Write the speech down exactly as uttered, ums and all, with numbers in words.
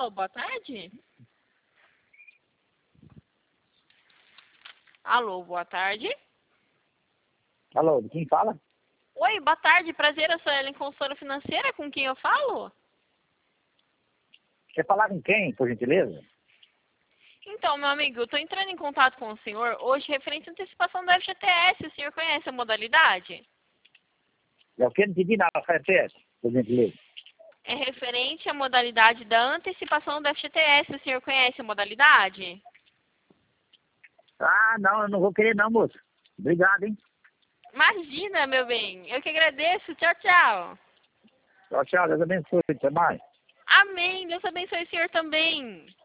Alô, boa tarde? Alô, boa tarde? Alô, de quem fala? Oi, boa tarde, prazer, eu sou a Ellen, consultora financeira, com quem eu falo? Quer falar com quem, por gentileza? Então, meu amigo, eu estou entrando em contato com o senhor hoje referente à antecipação do F G T S, o senhor conhece a modalidade? Eu quero pedir na F T S, por gentileza. É referente à modalidade da antecipação do F G T S, o senhor conhece a modalidade? Ah, não, eu não vou querer não, moço. Obrigado, hein? Imagina, meu bem, eu que agradeço, tchau, tchau. Tchau, tchau, Deus abençoe, até mais. Amém, Deus abençoe o senhor também.